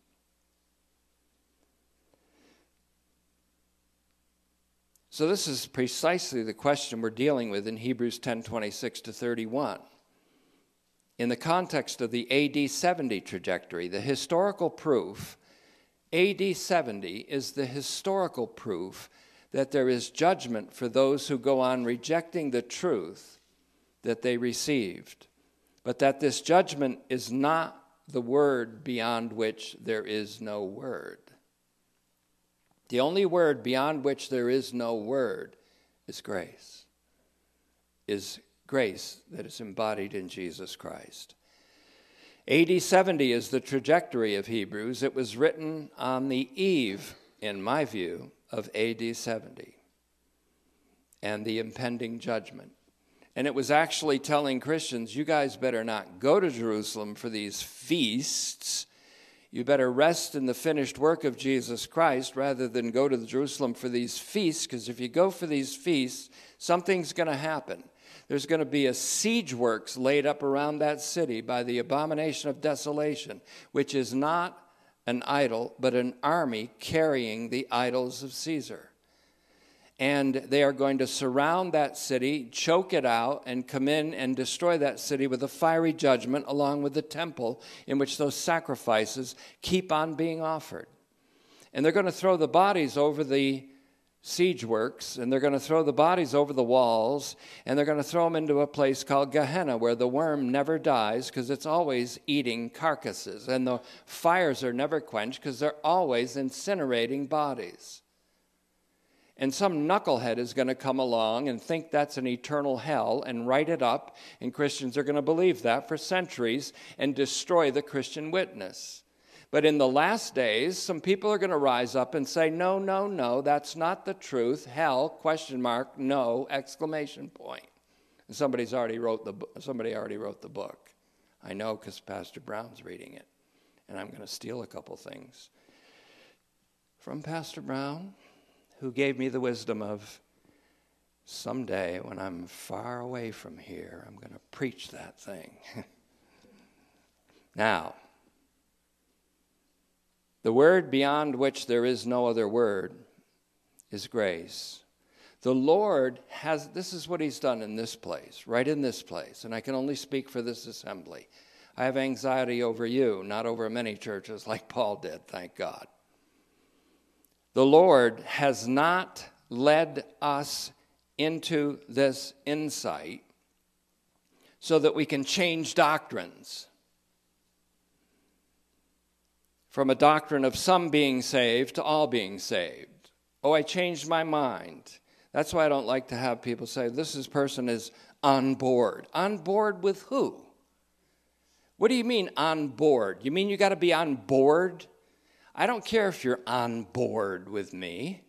So this is precisely the question we're dealing with in Hebrews ten twenty-six to thirty-one. In the context of the A D seventy trajectory, the historical proof, A D seventy is the historical proof that there is judgment for those who go on rejecting the truth that they received, but that this judgment is not the word beyond which there is no word. The only word beyond which there is no word is grace, is grace that is embodied in Jesus Christ. A D seventy is the trajectory of Hebrews. It was written on the eve, in my view, of A D seventy and the impending judgment. And it was actually telling Christians, you guys better not go to Jerusalem for these feasts. You better rest in the finished work of Jesus Christ rather than go to Jerusalem for these feasts, because if you go for these feasts, something's going to happen. There's going to be a siege works laid up around that city by the abomination of desolation, which is not an idol, but an army carrying the idols of Caesar. And they are going to surround that city, choke it out, and come in and destroy that city with a fiery judgment along with the temple in which those sacrifices keep on being offered. And they're going to throw the bodies over the siege works, and they're going to throw the bodies over the walls, and they're going to throw them into a place called Gehenna, where the worm never dies because it's always eating carcasses, and the fires are never quenched because they're always incinerating bodies. And some knucklehead is going to come along and think that's an eternal hell and write it up, and Christians are going to believe that for centuries and destroy the Christian witness. But in the last days, some people are going to rise up and say, no, no, no, that's not the truth. Hell, question mark, no, exclamation point. And somebody's already wrote the somebody already wrote the book. I know because Pastor Brown's reading it, and I'm going to steal a couple things. from Pastor Brown, who gave me the wisdom of someday when I'm far away from here, I'm going to preach that thing. Now, the word beyond which there is no other word is grace. The Lord has, this is what he's done in this place, right in this place, and I can only speak for this assembly. I have anxiety over you, not over many churches like Paul did, thank God. The Lord has not led us into this insight so that we can change doctrines from a doctrine of some being saved to all being saved. Oh, I changed my mind. That's why I don't like to have people say, this is, person is on board. On board with who? What do you mean on board? You mean you got to be on board? I don't care if you're on board with me.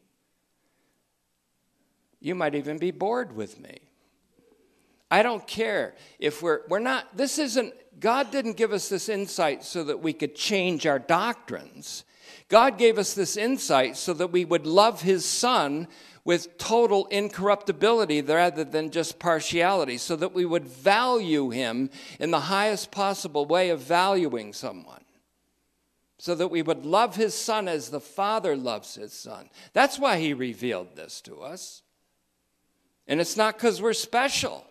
You might even be bored with me. I don't care if we're, we're not, this isn't, God didn't give us this insight so that we could change our doctrines. God gave us this insight so that we would love his Son with total incorruptibility rather than just partiality, so that we would value him in the highest possible way of valuing someone, so that we would love his Son as the Father loves his Son. That's why he revealed this to us. And it's not because we're special.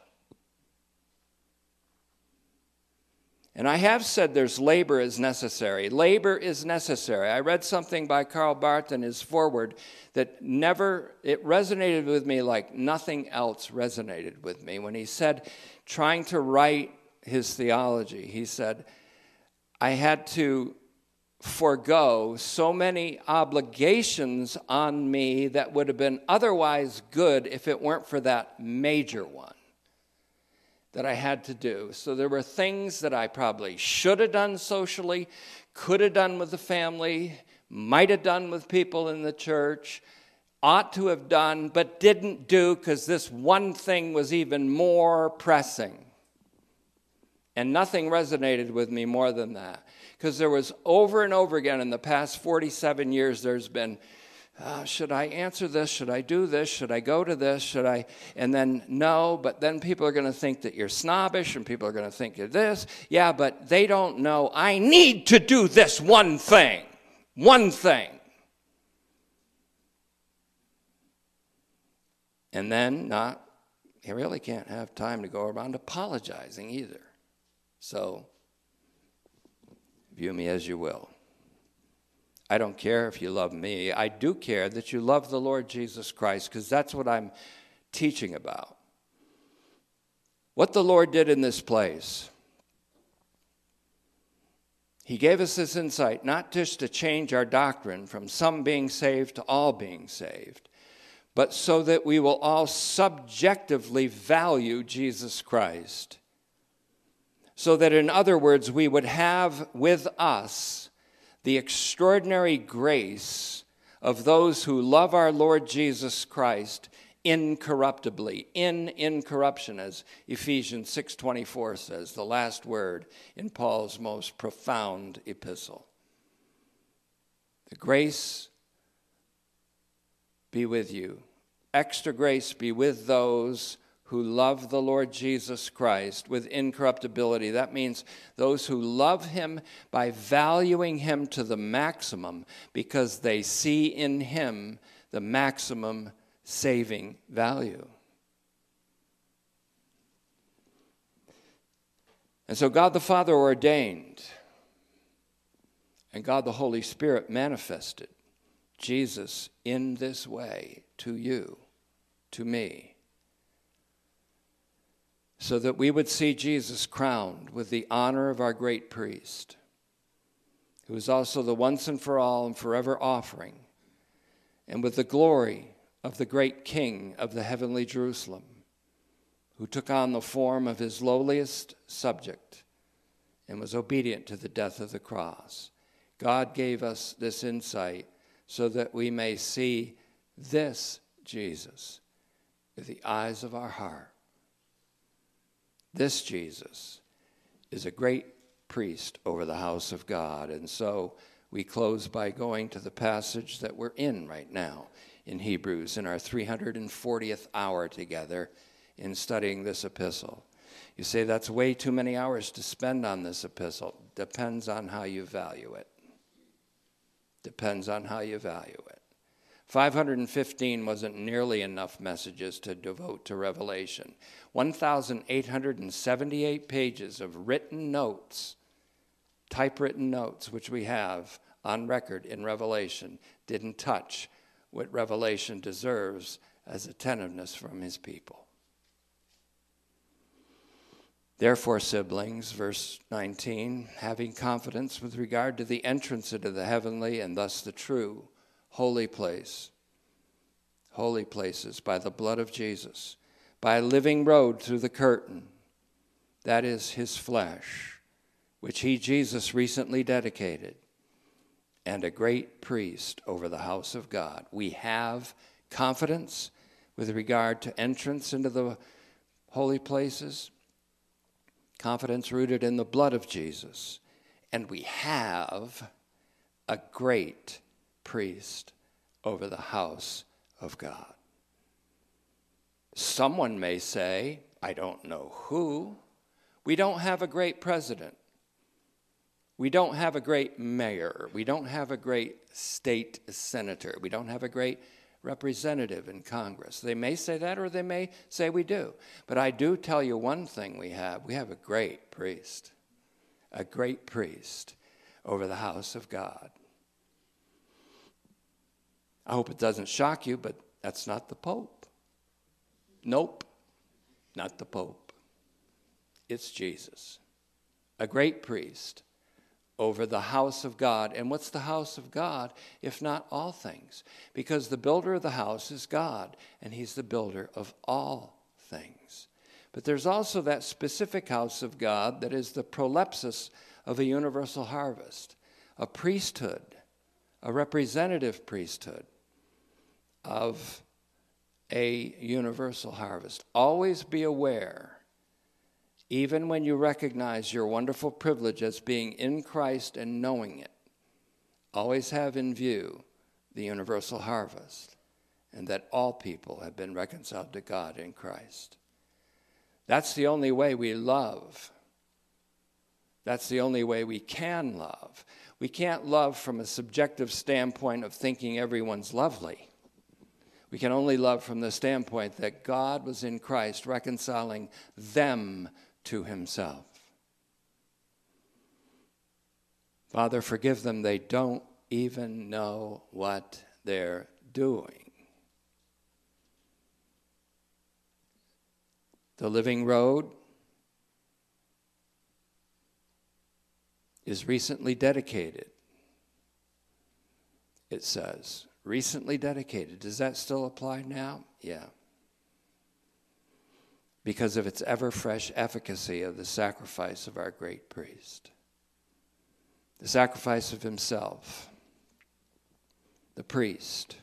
And I have said there's labor is necessary. Labor is necessary. I read something by Karl Barth in his foreword that never, it resonated with me like nothing else resonated with me. When he said, trying to write his theology, he said, I had to forego so many obligations on me that would have been otherwise good if it weren't for that major one that I had to do. So there were things that I probably should have done socially, could have done with the family, might have done with people in the church, ought to have done, but didn't do because this one thing was even more pressing. And nothing resonated with me more than that. Because there was over and over again in the past forty-seven years, there's been, Uh, should I answer this? Should I do this? Should I go to this? Should I? And then no, but then people are going to think that you're snobbish and people are going to think you're this. Yeah, but they don't know I need to do this one thing. One thing. And then not, you really can't have time to go around apologizing either. So, view me as you will. I don't care if you love me. I do care that you love the Lord Jesus Christ, because that's what I'm teaching about. What the Lord did in this place, he gave us this insight, not just to change our doctrine from some being saved to all being saved, but so that we will all subjectively value Jesus Christ. So that, in other words, we would have with us the extraordinary grace of those who love our Lord Jesus Christ incorruptibly, in incorruption, as Ephesians six twenty-four says, the last word in Paul's most profound epistle. The grace be with you. Extra grace be with those who love the Lord Jesus Christ with incorruptibility. That means those who love him by valuing him to the maximum because they see in him the maximum saving value. And so God the Father ordained, and God the Holy Spirit manifested Jesus in this way to you, to me, so that we would see Jesus crowned with the honor of our great priest, who is also the once and for all and forever offering, and with the glory of the great King of the heavenly Jerusalem, who took on the form of his lowliest subject and was obedient to the death of the cross. God gave us this insight so that we may see this Jesus with the eyes of our heart. This Jesus is a great priest over the house of God. And so we close by going to the passage that we're in right now in Hebrews, in our three hundred fortieth hour together in studying this epistle. You say, that's way too many hours to spend on this epistle. Depends on how you value it. Depends on how you value it. five hundred fifteen wasn't nearly enough messages to devote to Revelation. one thousand eight hundred seventy-eight pages of written notes, typewritten notes, which we have on record in Revelation, didn't touch what Revelation deserves as attentiveness from his people. Therefore, siblings, verse nineteen, having confidence with regard to the entrance into the heavenly and thus the true holy place, holy places by the blood of Jesus, by a living road through the curtain, that is his flesh, which he, Jesus, recently dedicated, and a great priest over the house of God. We have confidence with regard to entrance into the holy places, confidence rooted in the blood of Jesus, and we have a great priest over the house of God. Someone may say, I don't know who, we don't have a great president. We don't have a great mayor. We don't have a great state senator. We don't have a great representative in Congress. They may say that, or they may say we do. But I do tell you one thing we have. We have a great priest, a great priest over the house of God. I hope it doesn't shock you, but that's not the Pope. Nope, not the Pope. It's Jesus, a great priest over the house of God. And what's the house of God, if not all things? Because the builder of the house is God, and he's the builder of all things. But there's also that specific house of God that is the prolepsis of a universal harvest, a priesthood, a representative priesthood of a universal harvest. Always be aware, even when you recognize your wonderful privilege as being in Christ and knowing it, always have in view the universal harvest and that all people have been reconciled to God in Christ. That's the only way we love. That's the only way we can love. We can't love from a subjective standpoint of thinking everyone's lovely. We can only love from the standpoint that God was in Christ reconciling them to himself. Father, forgive them. They don't even know what they're doing. The living road is recently dedicated, it says. Recently dedicated. Does that still apply now? Yeah. Because of its ever-fresh efficacy of the sacrifice of our great priest. The sacrifice of himself. The priest.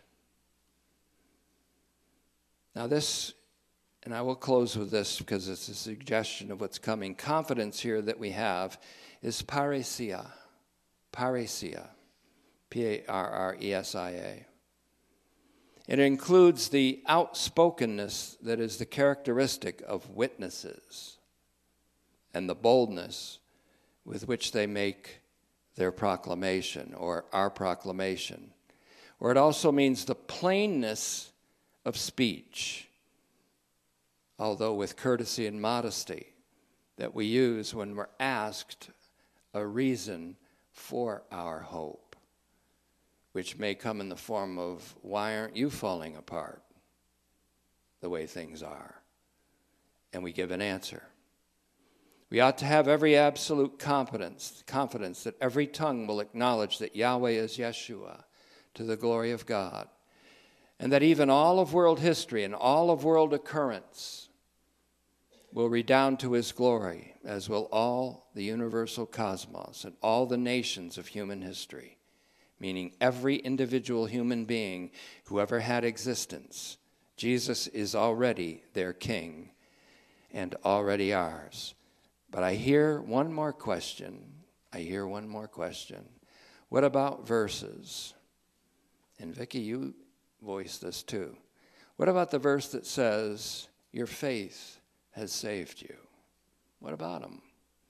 Now this, and I will close with this because it's a suggestion of what's coming. Confidence here that we have is parousia. Parousia. P A R R E S I A. It includes the outspokenness that is the characteristic of witnesses and the boldness with which they make their proclamation or our proclamation. Or it also means the plainness of speech, although with courtesy and modesty, that we use when we're asked a reason for our hope, which may come in the form of, why aren't you falling apart the way things are? And we give an answer. We ought to have every absolute confidence, confidence that every tongue will acknowledge that Yahweh is Yeshua to the glory of God, and that even all of world history and all of world occurrence will redound to his glory, as will all the universal cosmos and all the nations of human history, meaning every individual human being who ever had existence. Jesus is already their king and already ours. But I hear one more question. I hear one more question. What about verses? And Vicki, you voiced this too. What about the verse that says, your faith has saved you? What about them?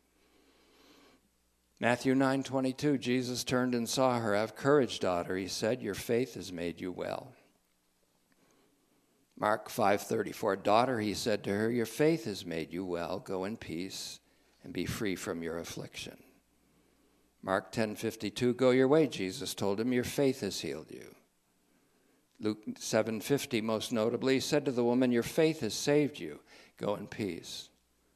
Matthew nine twenty-two, Jesus turned and saw her. Have courage, daughter, he said, your faith has made you well. Mark five thirty-four, daughter, he said to her, your faith has made you well. Go in peace and be free from your affliction. Mark ten fifty-two, go your way, Jesus told him, your faith has healed you. Luke seven fifty, most notably, he said to the woman, your faith has saved you. Go in peace.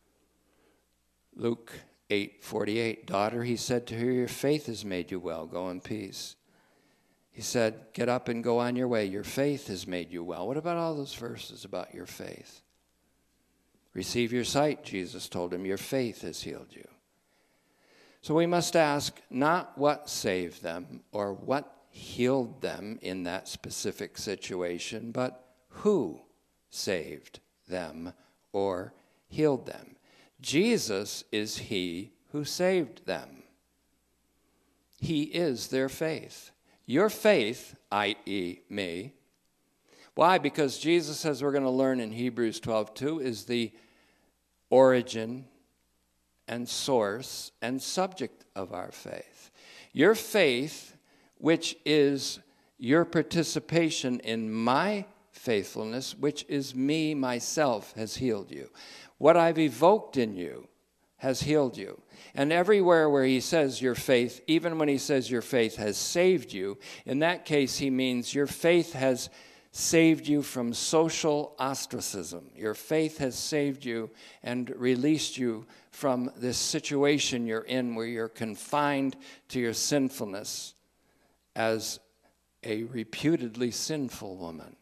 Luke eight forty-eight, daughter, he said to her, your faith has made you well. Go in peace. He said, get up and go on your way. Your faith has made you well. What about all those verses about your faith? Receive your sight, Jesus told him. Your faith has healed you. So we must ask not what saved them or what healed them in that specific situation, but who saved them or healed them. Jesus is he who saved them. He is their faith. Your faith, that is me. Why? Because Jesus, as we're going to learn in Hebrews twelve two, is the origin and source and subject of our faith. Your faith, which is your participation in my faithfulness, which is me, myself, has healed you. What I've evoked in you has healed you. And everywhere where he says your faith, even when he says your faith has saved you, in that case he means your faith has saved you from social ostracism. Your faith has saved you and released you from this situation you're in where you're confined to your sinfulness as a reputedly sinful woman.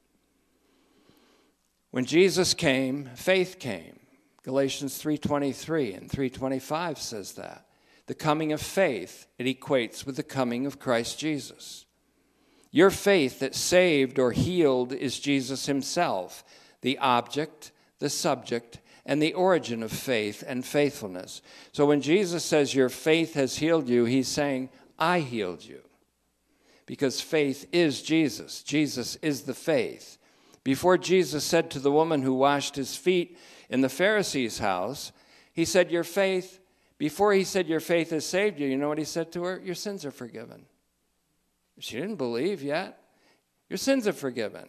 When Jesus came, faith came. Galatians three twenty-three and three twenty-five says that. The coming of faith, it equates with the coming of Christ Jesus. Your faith that saved or healed is Jesus himself, the object, the subject, and the origin of faith and faithfulness. So when Jesus says your faith has healed you, he's saying, I healed you. Because faith is Jesus. Jesus is the faith. Before Jesus said to the woman who washed his feet in the Pharisee's house, he said, your faith, before he said your faith has saved you, you know what he said to her? Your sins are forgiven. She didn't believe yet. Your sins are forgiven.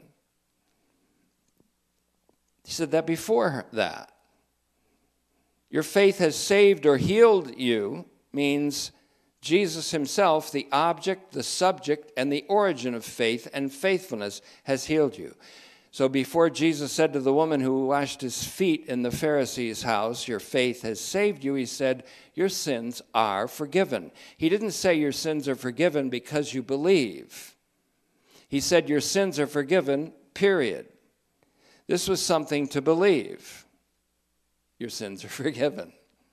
He said that before that. Your faith has saved or healed you means Jesus himself, the object, the subject, and the origin of faith and faithfulness, has healed you. So before Jesus said to the woman who washed his feet in the Pharisee's house, your faith has saved you, he said, your sins are forgiven. He didn't say your sins are forgiven because you believe. He said your sins are forgiven, period. This was something to believe. Your sins are forgiven.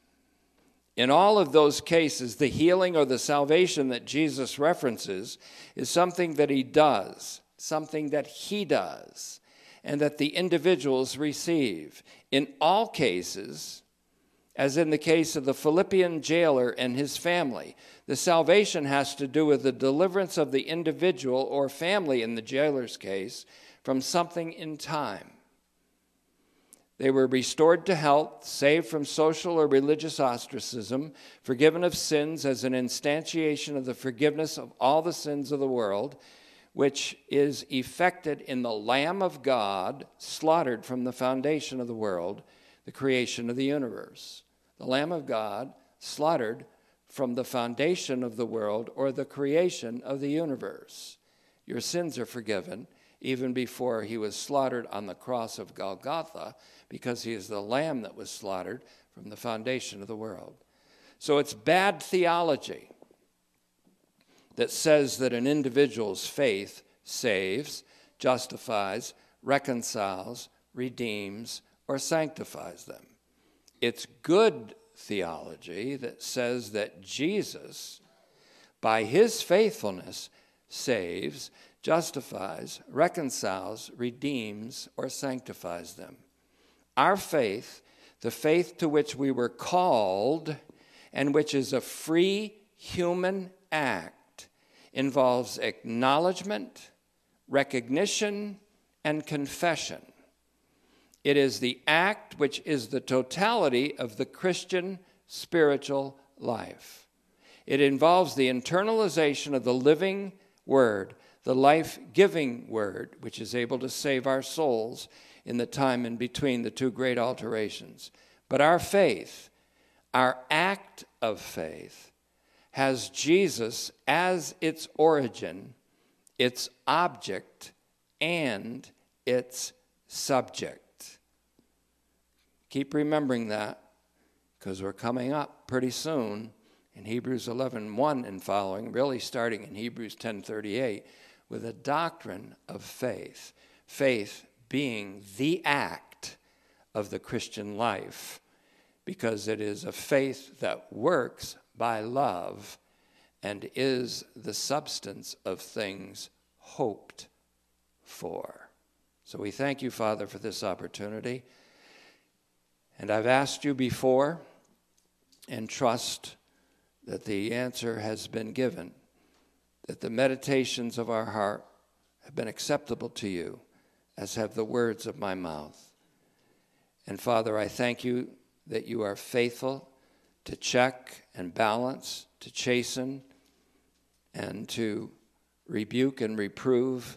In all of those cases, the healing or the salvation that Jesus references is something that he does, something that he does, and that the individuals receive. In all cases, as in the case of the Philippian jailer and his family, the salvation has to do with the deliverance of the individual or family, in the jailer's case, from something in time. They were restored to health, saved from social or religious ostracism, forgiven of sins as an instantiation of the forgiveness of all the sins of the world, which is effected in the Lamb of God, slaughtered from the foundation of the world, the creation of the universe. The Lamb of God, slaughtered from the foundation of the world, or the creation of the universe. Your sins are forgiven even before he was slaughtered on the cross of Golgotha, because he is the Lamb that was slaughtered from the foundation of the world. So it's bad theology that says that an individual's faith saves, justifies, reconciles, redeems, or sanctifies them. It's good theology that says that Jesus, by his faithfulness, saves, justifies, reconciles, redeems, or sanctifies them. Our faith, the faith to which we were called, and which is a free human act, involves acknowledgement, recognition, and confession. It is the act which is the totality of the Christian spiritual life. It involves the internalization of the living word, the life-giving word, which is able to save our souls in the time in between the two great alterations. But our faith, our act of faith, has Jesus as its origin, its object, and its subject. Keep remembering that, because we're coming up pretty soon in Hebrews eleven one and following, really starting in Hebrews ten thirty-eight, with a doctrine of faith. Faith being the act of the Christian life, because it is a faith that works by love and is the substance of things hoped for. So we thank you, Father, for this opportunity. And I've asked you before, and trust that the answer has been given, that the meditations of our heart have been acceptable to you, as have the words of my mouth. And Father, I thank you that you are faithful to check and balance, to chasten, and to rebuke and reprove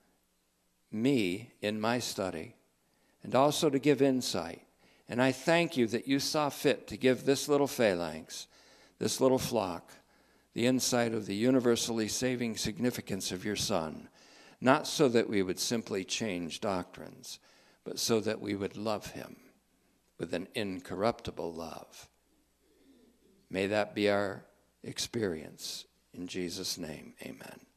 me in my study, and also to give insight. And I thank you that you saw fit to give this little phalanx, this little flock, the insight of the universally saving significance of your Son, not so that we would simply change doctrines, but so that we would love him with an incorruptible love. May that be our experience. In Jesus' name, amen.